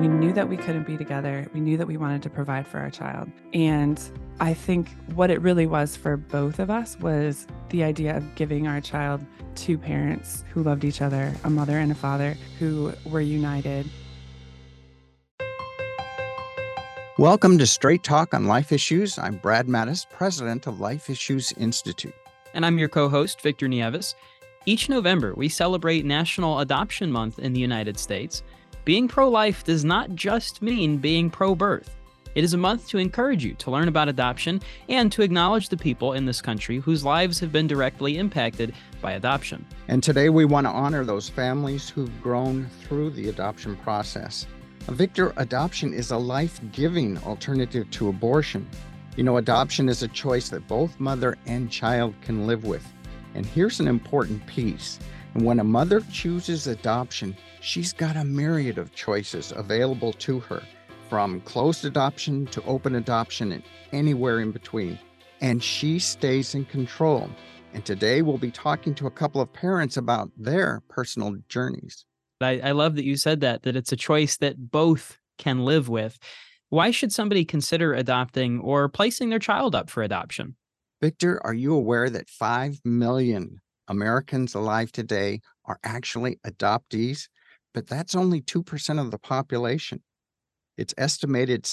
We knew that we couldn't be together. We knew that we wanted to provide for our child. And I think what it really was for both of us was the idea of giving our child two parents who loved each other, a mother and a father who were united. Welcome to Straight Talk on Life Issues. I'm Brad Mattis, president of Life Issues Institute. And I'm your co-host, Victor Nieves. Each November, we celebrate National Adoption Month in the United States. Being pro-life does not just mean being pro-birth. It is a month to encourage you to learn about adoption and to acknowledge the people in this country whose lives have been directly impacted by adoption. And today we want to honor those families who've grown through the adoption process. Victor, adoption is a life-giving alternative to abortion. You know, adoption is a choice that both mother and child can live with. And here's an important piece. And when a mother chooses adoption, she's got a myriad of choices available to her, from closed adoption to open adoption and anywhere in between. And she stays in control. And today we'll be talking to a couple of parents about their personal journeys. I love that you said that it's a choice that both can live with. Why should somebody consider adopting or placing their child up for adoption? Victor, are you aware that 5 million Americans alive today are actually adoptees? But that's only 2% of the population. It's estimated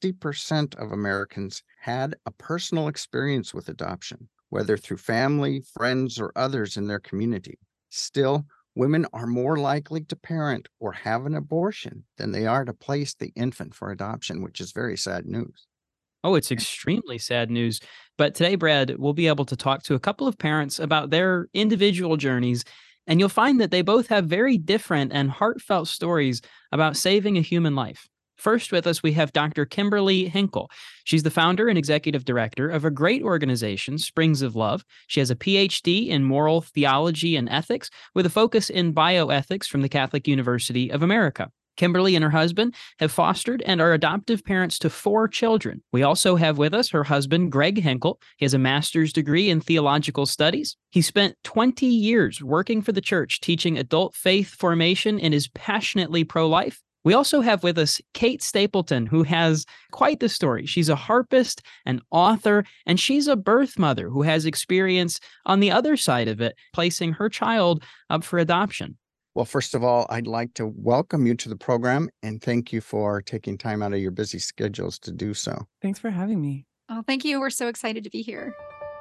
60% of Americans had a personal experience with adoption, whether through family, friends, or others in their community. Still, women are more likely to parent or have an abortion than they are to place the infant for adoption, which is very sad news. Oh, it's extremely sad news. But today, Brad, we'll be able to talk to a couple of parents about their individual journeys, and you'll find that they both have very different and heartfelt stories about saving a human life. First with us, we have Dr. Kimberly Hinkle. She's the founder and executive director of a great organization, Springs of Love. She has a PhD in moral theology and ethics with a focus in bioethics from the Catholic University of America. Kimberly and her husband have fostered and are adoptive parents to 4 children. We also have with us her husband, Greg Hinkle. He has a master's degree in theological studies. He spent 20 years working for the church, teaching adult faith formation, and is passionately pro-life. We also have with us Kate Stapleton, who has quite the story. She's a harpist, an author, and she's a birth mother who has experience on the other side of it, placing her child up for adoption. Well, first of all, I'd like to welcome you to the program and thank you for taking time out of your busy schedules to do so. Thanks for having me. Oh, thank you. We're so excited to be here.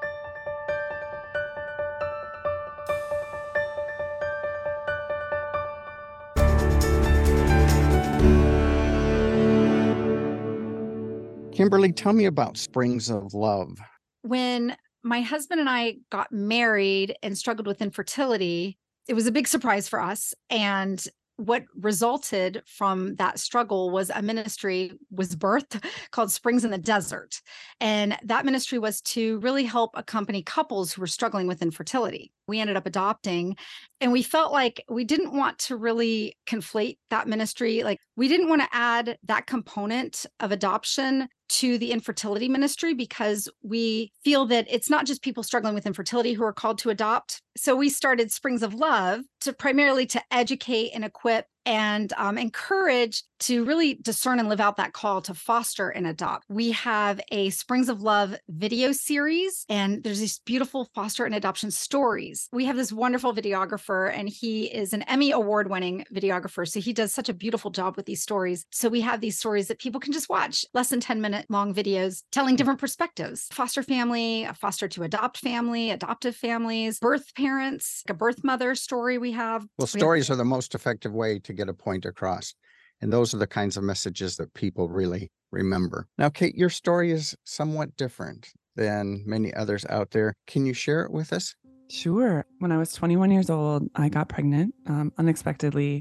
Kimberly, tell me about Springs of Love. When my husband and I got married and struggled with infertility, it was a big surprise for us. And what resulted from that struggle was a ministry was birthed called Springs in the Desert. And that ministry was to really help accompany couples who were struggling with infertility. We ended up adopting, and we felt like we didn't want to really conflate that ministry. Like, we didn't want to add that component of adoption to the infertility ministry because we feel that it's not just people struggling with infertility who are called to adopt. So we started Springs of Love primarily to educate and equip and encourage to really discern and live out that call to foster and adopt. We have a Springs of Love video series, and there's these beautiful foster and adoption stories. We have this wonderful videographer, and he is an Emmy award-winning videographer. So he does such a beautiful job with these stories. So we have these stories that people can just watch, less than 10-minute long videos telling different perspectives. Foster family, a foster to adopt family, adoptive families, birth parents, a birth mother story we have. Well, stories are the most effective way to get a point across. And those are the kinds of messages that people really remember. Now, Kate, your story is somewhat different than many others out there. Can you share it with us? Sure. When I was 21 years old, I got pregnant unexpectedly.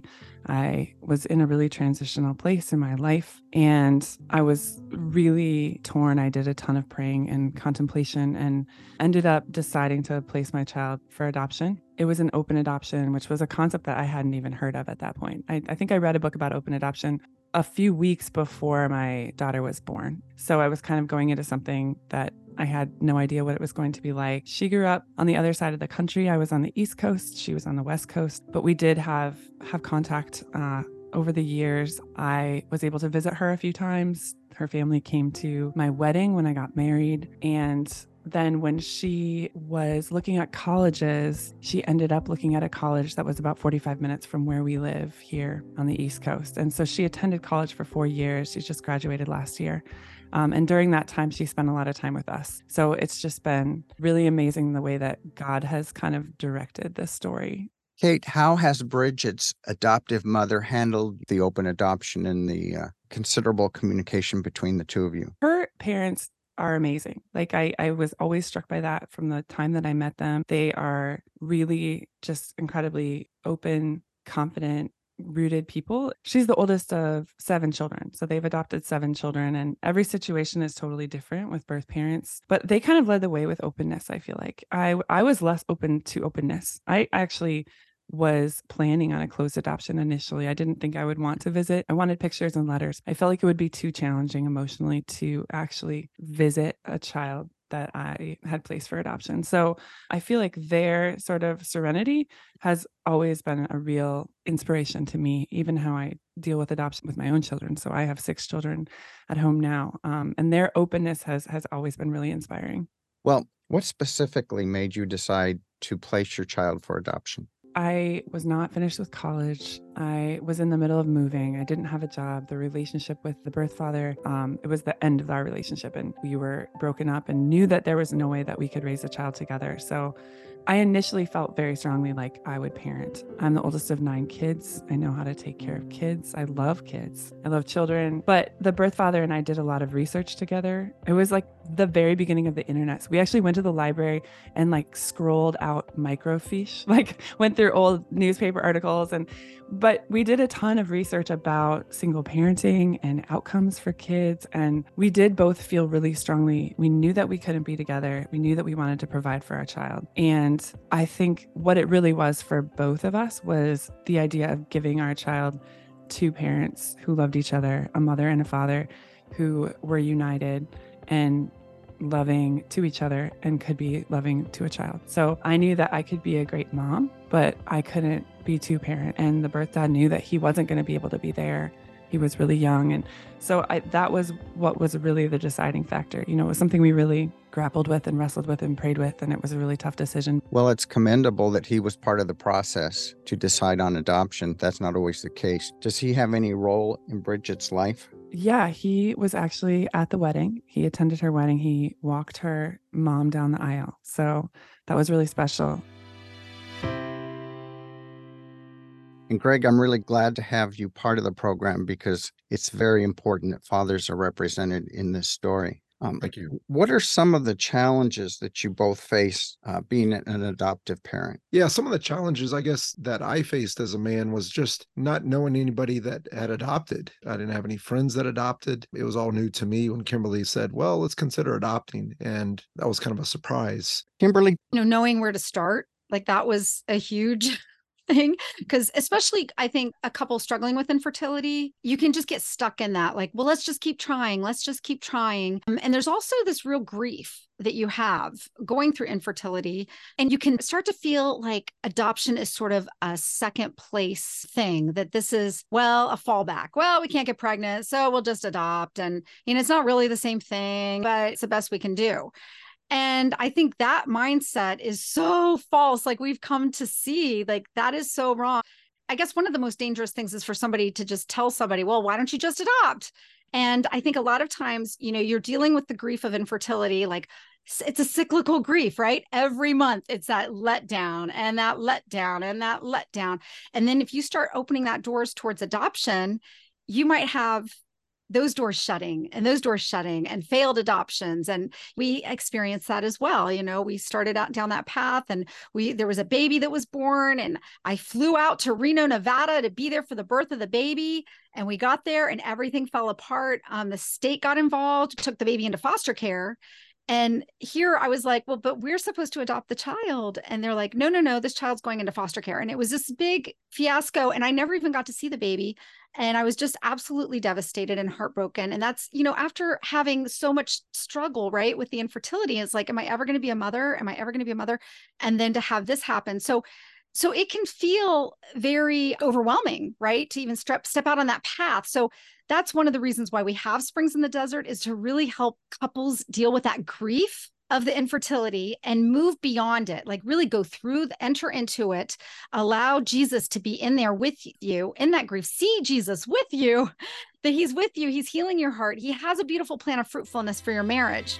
I was in a really transitional place in my life, and I was really torn. I did a ton of praying and contemplation and ended up deciding to place my child for adoption. It was an open adoption, which was a concept that I hadn't even heard of at that point. I think I read a book about open adoption a few weeks before my daughter was born. So I was kind of going into something that I had no idea what it was going to be like. She grew up on the other side of the country. I was on the East Coast. She was on the West Coast. But we did have contact over the years, I was able to visit her a few times. Her family came to my wedding when I got married. And then when she was looking at colleges, she ended up looking at a college that was about 45 minutes from where we live here on the East Coast. And so she attended college for 4 years. She just graduated last year. And during that time, she spent a lot of time with us. So it's just been really amazing the way that God has kind of directed this story. Kate, how has Bridget's adoptive mother handled the open adoption and the considerable communication between the two of you? Her parents are amazing. Like I was always struck by that from the time that I met them. They are really just incredibly open, confident, rooted people. She's the oldest of 7 children. So they've adopted 7 children, and every situation is totally different with birth parents, but they kind of led the way with openness. I feel like I was less open to openness. I actually was planning on a closed adoption initially. I didn't think I would want to visit. I wanted pictures and letters. I felt like it would be too challenging emotionally to actually visit a child that I had placed for adoption. So I feel like their sort of serenity has always been a real inspiration to me, even how I deal with adoption with my own children. So I have 6 children at home now. And their openness has always been really inspiring. Well, what specifically made you decide to place your child for adoption? I was not finished with college. I was in the middle of moving. I didn't have a job. The relationship with the birth father, it was the end of our relationship, and we were broken up and knew that there was no way that we could raise a child together. So I initially felt very strongly like I would parent. I'm the oldest of 9 kids. I know how to take care of kids. I love kids. I love children. But the birth father and I did a lot of research together. It was like the very beginning of the internet. So we actually went to the library and like scrolled out microfiche, like went through old newspaper articles. But we did a ton of research about single parenting and outcomes for kids. And we did both feel really strongly. We knew that we couldn't be together. We knew that we wanted to provide for our child. And I think what it really was for both of us was the idea of giving our child 2 parents who loved each other, a mother and a father who were united and loving to each other and could be loving to a child. So I knew that I could be a great mom, but I couldn't be 2 parent. And the birth dad knew that he wasn't going to be able to be there. He was really young. And so that was what was really the deciding factor. You know, it was something we really grappled with and wrestled with and prayed with. And it was a really tough decision. Well, it's commendable that he was part of the process to decide on adoption. That's not always the case. Does he have any role in Bridget's life? Yeah, he was actually at the wedding. He attended her wedding. He walked her mom down the aisle. So that was really special. And Greg, I'm really glad to have you part of the program because it's very important that fathers are represented in this story. Thank you. What are some of the challenges that you both face being an adoptive parent? Yeah, some of the challenges, I guess, that I faced as a man was just not knowing anybody that had adopted. I didn't have any friends that adopted. It was all new to me when Kimberly said, well, let's consider adopting. And that was kind of a surprise. Kimberly? Knowing where to start, like that was a huge thing, because especially I think a couple struggling with infertility, you can just get stuck in that, like, well, let's just keep trying. Let's just keep trying. And there's also this real grief that you have going through infertility. And you can start to feel like adoption is sort of a second place thing, that this is, well, a fallback. Well, we can't get pregnant, so we'll just adopt. And, it's not really the same thing, but it's the best we can do. And I think that mindset is so false. Like we've come to see, like that is so wrong. I guess one of the most dangerous things is for somebody to just tell somebody, well, why don't you just adopt? And I think a lot of times, you're dealing with the grief of infertility, like it's a cyclical grief, right? Every month it's that letdown and that letdown and that letdown. And then if you start opening that doors towards adoption, you might have those doors shutting and failed adoptions. And we experienced that as well. We started out down that path and there was a baby that was born and I flew out to Reno, Nevada to be there for the birth of the baby. And we got there and everything fell apart. The state got involved, took the baby into foster care. And here I was like, well, but we're supposed to adopt the child. And they're like, no, this child's going into foster care. And it was this big fiasco. And I never even got to see the baby. And I was just absolutely devastated and heartbroken. And that's, after having so much struggle, right, with the infertility, it's like, am I ever going to be a mother? Am I ever going to be a mother? And then to have this happen. So So it can feel very overwhelming, right? To even step out on that path. So that's one of the reasons why we have Springs in the Desert, is to really help couples deal with that grief of the infertility and move beyond it, like really go through, enter into it, allow Jesus to be in there with you in that grief, see Jesus with you, that he's with you, he's healing your heart. He has a beautiful plan of fruitfulness for your marriage.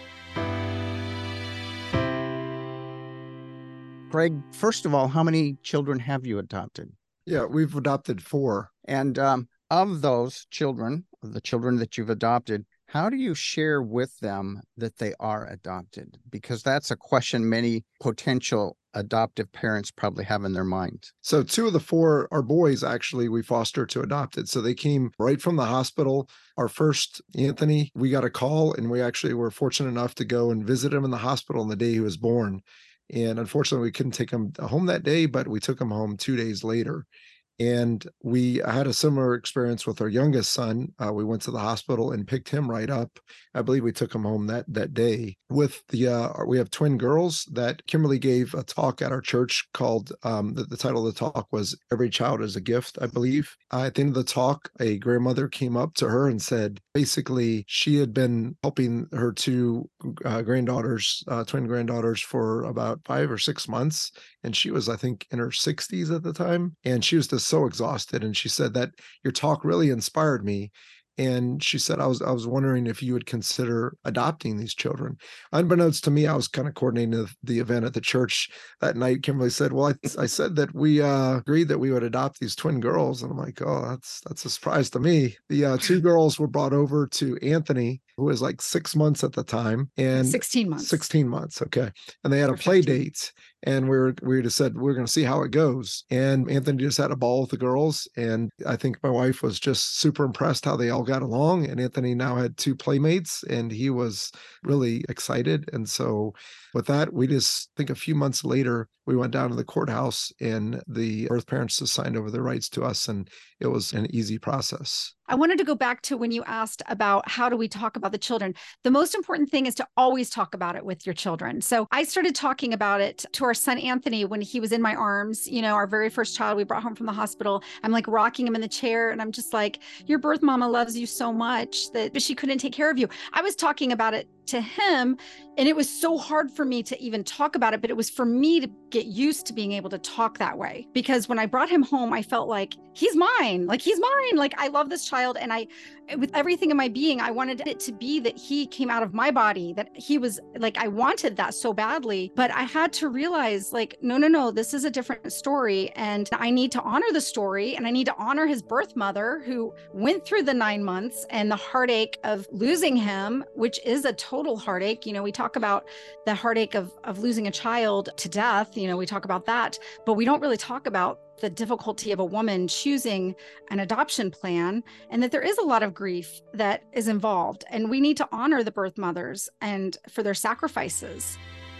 Greg, first of all, how many children have you adopted? Yeah, we've adopted 4. And of those children, the children that you've adopted, how do you share with them that they are adopted? Because that's a question many potential adoptive parents probably have in their minds. So 2 of the 4 are boys, actually, we fostered to adopted. So they came right from the hospital. Our first, Anthony, we got a call, and we actually were fortunate enough to go and visit him in the hospital on the day he was born. And unfortunately, we couldn't take him home that day, but we took him home 2 days later. And we had a similar experience with our youngest son. We went to the hospital and picked him right up. I believe we took him home that day. With we have twin girls that Kimberly gave a talk at our church called, the title of the talk was "Every Child is a Gift," I believe. At the end of the talk, a grandmother came up to her and said, basically, she had been helping her 2 granddaughters, twin granddaughters, for about 5 or 6 months. And she was, I think, in her 60s at the time. And she was just so exhausted. And she said that your talk really inspired me. And she said, I was wondering if you would consider adopting these children. Unbeknownst to me, I was kind of coordinating the event at the church that night. Kimberly said, well, I said that we agreed that we would adopt these twin girls. And I'm like, oh, that's a surprise to me. The 2 girls were brought over to Anthony, who was like 6 months at the time. And 16 months. 16 months. Okay. And they had a play date. And we just said, we're going to see how it goes. And Anthony just had a ball with the girls. And I think my wife was just super impressed how they all got along. And Anthony now had 2 playmates, and he was really excited. And so with that, we just think a few months later, we went down to the courthouse, and the birth parents just signed over their rights to us. And it was an easy process. I wanted to go back to when you asked about how do we talk about the children. The most important thing is to always talk about it with your children. So I started talking about it to our son, Anthony, when he was in my arms, our very first child we brought home from the hospital. I'm like rocking him in the chair, and I'm just like, your birth mama loves you so much that she couldn't take care of you. I was talking about it to him, and it was so hard for me to even talk about it, but it was for me to get used to being able to talk that way. Because when I brought him home, I felt like he's mine, like I love this child. And with everything in my being, I wanted it to be that he came out of my body, that he was like, I wanted that so badly, but I had to realize like, no, this is a different story. And I need to honor the story, and I need to honor his birth mother who went through the 9 months and the heartache of losing him, which is a total heartache. We talk about the heartache of losing a child to death. We talk about that, but we don't really talk about the difficulty of a woman choosing an adoption plan, and that there is a lot of grief that is involved. And we need to honor the birth mothers and for their sacrifices.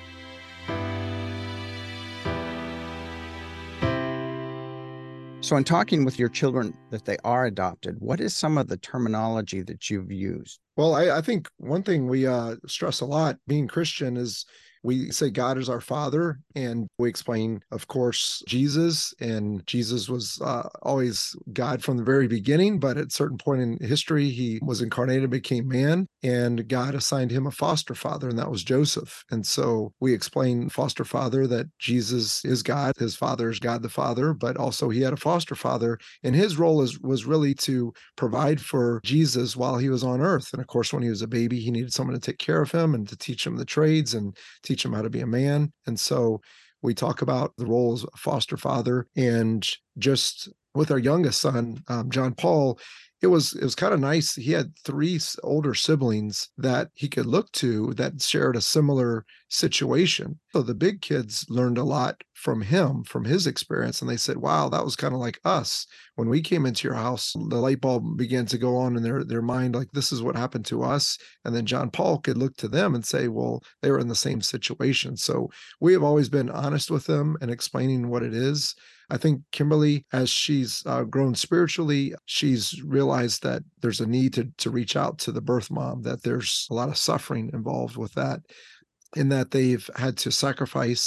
So in talking with your children that they are adopted, what is some of the terminology that you've used? Well, I think one thing we stress a lot being Christian is we say God is our Father, and we explain, of course, Jesus. And Jesus was always God from the very beginning, but at a certain point in history, he was incarnated, became man, and God assigned him a foster father, and that was Joseph. And so we explain foster father, that Jesus is God, his father is God the Father, but also he had a foster father, and his role was really to provide for Jesus while he was on earth. And of course, when he was a baby, he needed someone to take care of him and to teach him the trades and teach him how to be a man. And so we talk about the role as a foster father. And just with our youngest son, John Paul, it was kind of nice. He had 3 older siblings that he could look to that shared a similar situation. So the big kids learned a lot from him, from his experience. And they said, wow, that was kind of like us. When we came into your house, the light bulb began to go on in their mind, like, this is what happened to us. And then John Paul could look to them and say, well, they were in the same situation. So we have always been honest with them and explaining what it is. I think Kimberly, as she's grown spiritually, she's realized that there's a need to reach out to the birth mom, that there's a lot of suffering involved with that, in that they've had to sacrifice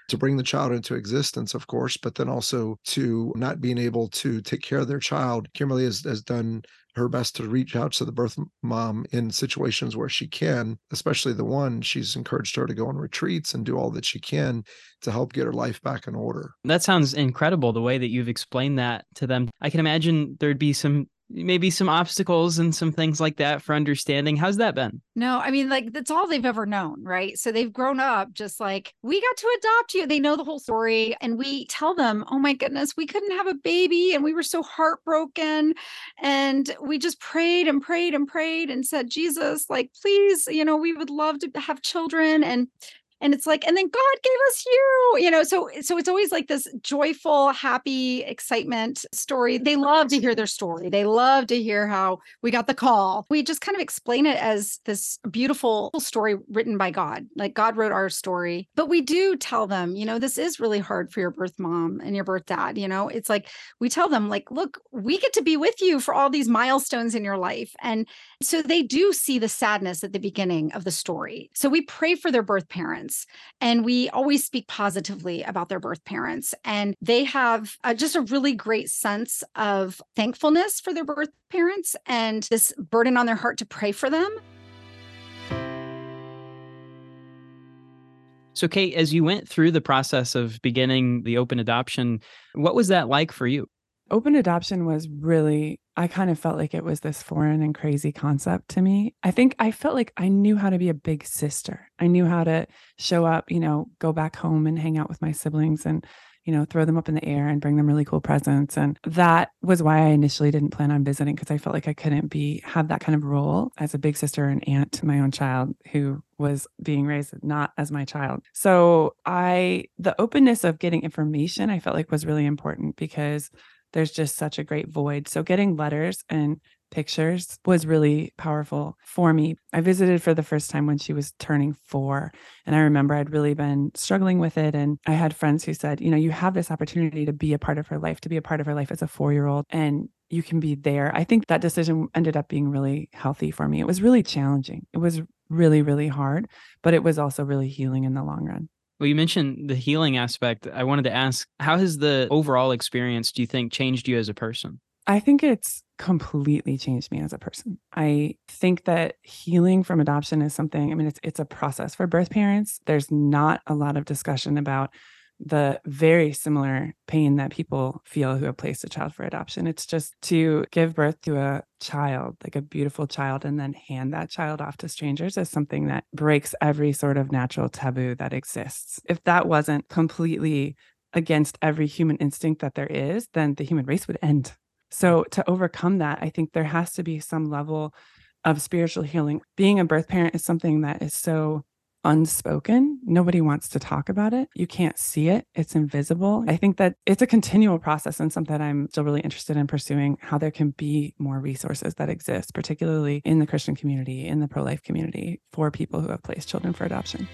to bring the child into existence, of course, but then also to not being able to take care of their child. Kimberly has done her best to reach out to the birth mom in situations where she can, especially the one. She's encouraged her to go on retreats and do all that she can to help get her life back in order. That sounds incredible, the way that you've explained that to them. I can imagine there'd be maybe some obstacles and some things like that for understanding. How's that been? No, I mean, like, that's all they've ever known, right? So they've grown up just like, we got to adopt you. They know the whole story. And we tell them, oh my goodness, we couldn't have a baby. And we were so heartbroken. And we just prayed and prayed and prayed and said, Jesus, like, please, we would love to have children. And it's like, and then God gave us you, so it's always like this joyful, happy excitement story. They love to hear their story. They love to hear how we got the call. We just kind of explain it as this beautiful story written by God. Like, God wrote our story, but we do tell them, this is really hard for your birth mom and your birth dad. It's like, we tell them, like, look, we get to be with you for all these milestones in your life. And so they do see the sadness at the beginning of the story. So we pray for their birth parents. And we always speak positively about their birth parents. And they have just a really great sense of thankfulness for their birth parents and this burden on their heart to pray for them. So, Kate, as you went through the process of beginning the open adoption, what was that like for you? Open adoption was really, I kind of felt like it was this foreign and crazy concept to me. I think I felt like I knew how to be a big sister. I knew how to show up, go back home and hang out with my siblings and, throw them up in the air and bring them really cool presents. And that was why I initially didn't plan on visiting, because I felt like I couldn't have that kind of role as a big sister and aunt to my own child who was being raised not as my child. So the openness of getting information, I felt like was really important because there's just such a great void. So getting letters and pictures was really powerful for me. I visited for the first time when she was turning 4. And I remember I'd really been struggling with it. And I had friends who said, you have this opportunity to be a part of her life, as a 4-year-old, and you can be there. I think that decision ended up being really healthy for me. It was really challenging. It was really, really hard, but it was also really healing in the long run. Well, you mentioned the healing aspect. I wanted to ask, how has the overall experience, do you think, changed you as a person? I think it's completely changed me as a person. I think that healing from adoption is something, it's a process for birth parents. There's not a lot of discussion about the very similar pain that people feel who have placed a child for adoption. It's just to give birth to a child, like a beautiful child, and then hand that child off to strangers is something that breaks every sort of natural taboo that exists. If that wasn't completely against every human instinct that there is, then the human race would end. So to overcome that, I think there has to be some level of spiritual healing. Being a birth parent is something that is so unspoken. Nobody wants to talk about it. You can't see it. It's invisible. I think that it's a continual process and something that I'm still really interested in pursuing, how there can be more resources that exist, particularly in the Christian community, in the pro-life community, for people who have placed children for adoption.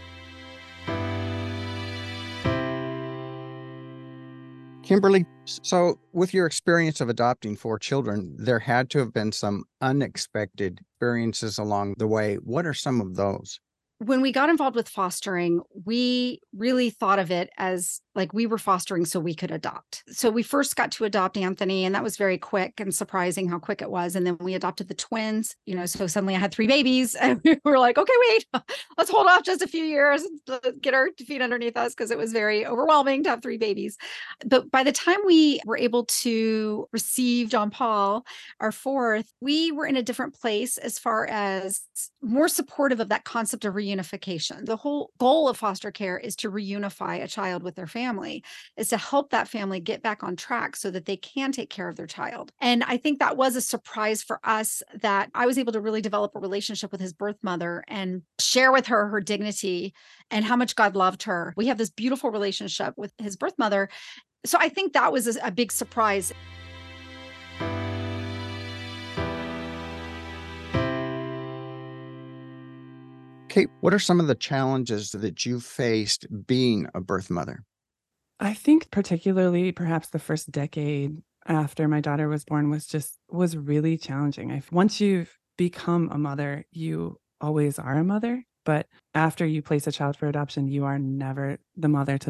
Kimberly, so with your experience of adopting 4 children, there had to have been some unexpected experiences along the way. What are some of those? When we got involved with fostering, we really thought of it as like we were fostering so we could adopt. So we first got to adopt Anthony, and that was very quick and surprising how quick it was. And then we adopted the twins, so suddenly I had 3 babies, and we were like, okay, wait, let's hold off just a few years and get our feet underneath us, because it was very overwhelming to have 3 babies. But by the time we were able to receive John Paul, our 4th, we were in a different place as far as more supportive of that concept of reunification. The whole goal of foster care is to reunify a child with their family, is to help that family get back on track so that they can take care of their child. And I think that was a surprise for us, that I was able to really develop a relationship with his birth mother and share with her her dignity and how much God loved her. We have this beautiful relationship with his birth mother. So I think that was a big surprise. Kate, what are some of the challenges that you faced being a birth mother? I think particularly perhaps the first decade after my daughter was born was really challenging. Once you've become a mother, you always are a mother. But after you place a child for adoption, you are never the mother to the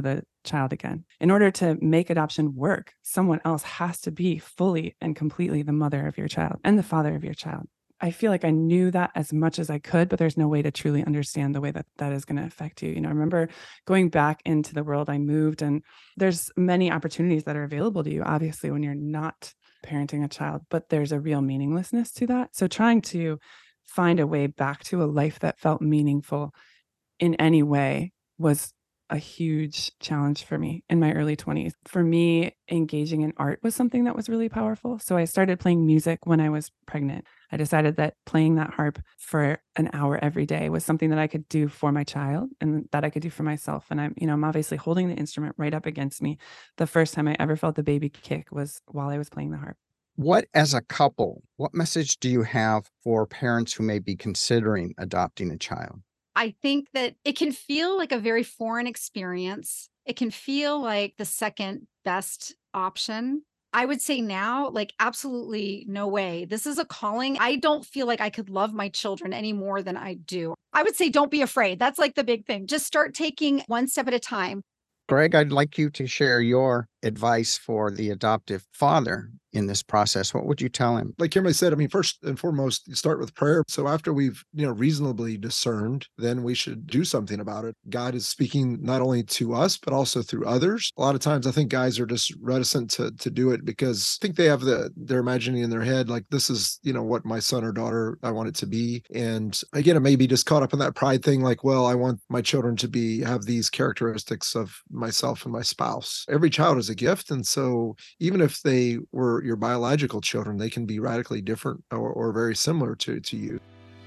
child again. In order to make adoption work, someone else has to be fully and completely the mother of your child and the father of your child. I feel like I knew that as much as I could, but there's no way to truly understand the way that that is going to affect you. I remember going back into the world. I moved, and there's many opportunities that are available to you, obviously, when you're not parenting a child, but there's a real meaninglessness to that. So trying to find a way back to a life that felt meaningful in any way was a huge challenge for me in my early 20s. For me, engaging in art was something that was really powerful. So I started playing music when I was pregnant. I decided that playing that harp for an hour every day was something that I could do for my child and that I could do for myself. And I'm obviously holding the instrument right up against me. The first time I ever felt the baby kick was while I was playing the harp. What, as a couple, what message do you have for parents who may be considering adopting a child? I think that it can feel like a very foreign experience. It can feel like the second best option. I would say now, like, absolutely no way. This is a calling. I don't feel like I could love my children any more than I do. I would say don't be afraid. That's like the big thing. Just start taking one step at a time. Greg, I'd like you to share your advice for the adoptive father in this process. What would you tell him? Like Kimberly said, first and foremost, you start with prayer. So after we've, reasonably discerned, then we should do something about it. God is speaking not only to us, but also through others. A lot of times I think guys are just reticent to do it because I think they have they're imagining in their head, like, this is, what my son or daughter, I want it to be. And again, it may be just caught up in that pride thing, like, well, I want my children to have these characteristics of myself and my spouse. Every child is a gift. And so even if they were your biological children, they can be radically different or very similar to you.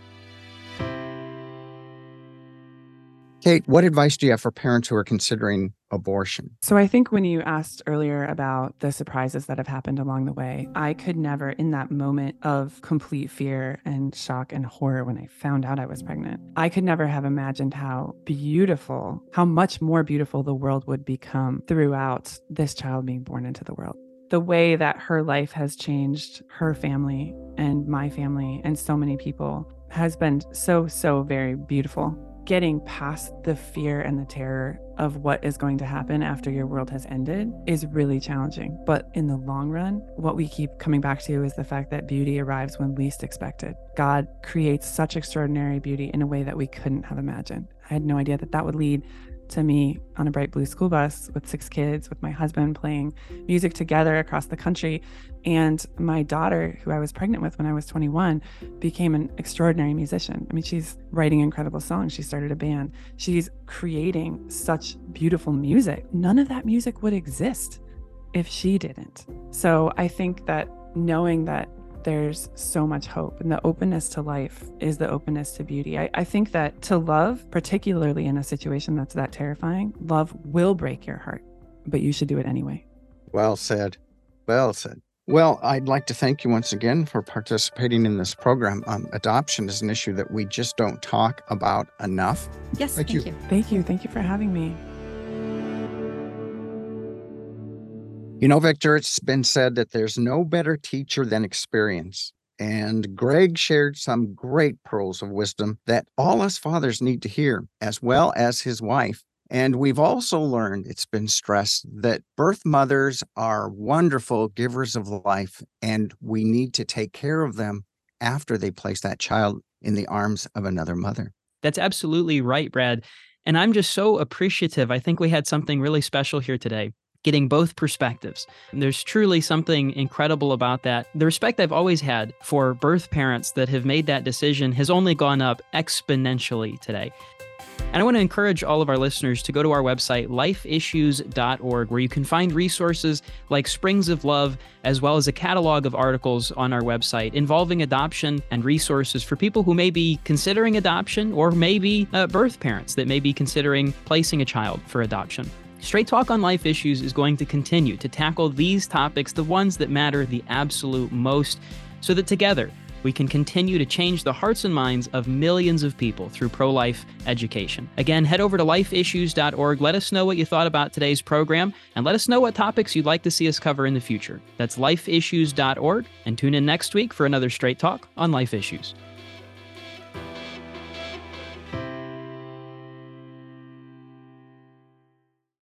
Kate, what advice do you have for parents who are considering abortion? So I think when you asked earlier about the surprises that have happened along the way, I could never, in that moment of complete fear and shock and horror when I found out I was pregnant, I could never have imagined how much more beautiful the world would become throughout this child being born into the world. The way that her life has changed her family and my family and so many people has been so very beautiful. Getting past the fear and the terror of what is going to happen after your world has ended is really challenging. But in the long run, what we keep coming back to is the fact that beauty arrives when least expected. God creates such extraordinary beauty in a way that we couldn't have imagined. I had no idea that that would lead to me on a bright blue school bus with 6 kids, with my husband playing music together across the country. And my daughter, who I was pregnant with when I was 21, became an extraordinary musician. I mean, she's writing incredible songs. She started a band. She's creating such beautiful music. None of that music would exist if she didn't. So I think that knowing that there's so much hope, and the openness to life is the openness to beauty. I think that to love, particularly in a situation that's that terrifying, love will break your heart, but you should do it anyway. Well said. Well said. Well, I'd like to thank you once again for participating in this program. Adoption is an issue that we just don't talk about enough. Yes, thank you. Thank you. Thank you for having me. Victor, it's been said that there's no better teacher than experience. And Greg shared some great pearls of wisdom that all us fathers need to hear, as well as his wife. And we've also learned, it's been stressed, that birth mothers are wonderful givers of life, and we need to take care of them after they place that child in the arms of another mother. That's absolutely right, Brad. And I'm just so appreciative. I think we had something really special here today, getting both perspectives. There's truly something incredible about that. The respect I've always had for birth parents that have made that decision has only gone up exponentially today. And I want to encourage all of our listeners to go to our website, lifeissues.org, where you can find resources like Springs of Love, as well as a catalog of articles on our website involving adoption and resources for people who may be considering adoption or maybe birth parents that may be considering placing a child for adoption. Straight Talk on Life Issues is going to continue to tackle these topics, the ones that matter the absolute most, so that together we can continue to change the hearts and minds of millions of people through pro-life education. Again, head over to lifeissues.org. Let us know what you thought about today's program, and let us know what topics you'd like to see us cover in the future. That's lifeissues.org, and tune in next week for another Straight Talk on Life Issues.